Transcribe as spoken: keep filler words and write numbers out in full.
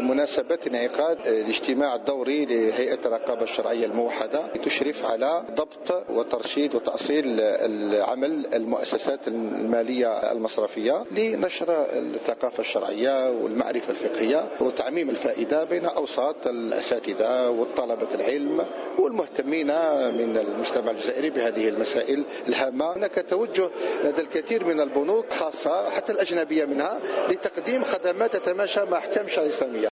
بمناسبة انعقاد الاجتماع الدوري لهيئة الرقابة الشرعية الموحدة تشرف على ضبط وترشيد وتأصيل العمل المؤسسات المالية المصرفية لنشر الثقافة الشرعية والمعرفة الفقهية وتعميم الفائدة بين أوساط الأساتذة والطلبة العلم والمهتمين من المجتمع الجزائري بهذه المسائل الهامة. هناك توجه لدى الكثير من البنوك خاصة حتى الأجنبية منها لتقديم خدمات تتماشى مع أحكام الشريعة الإسلامية.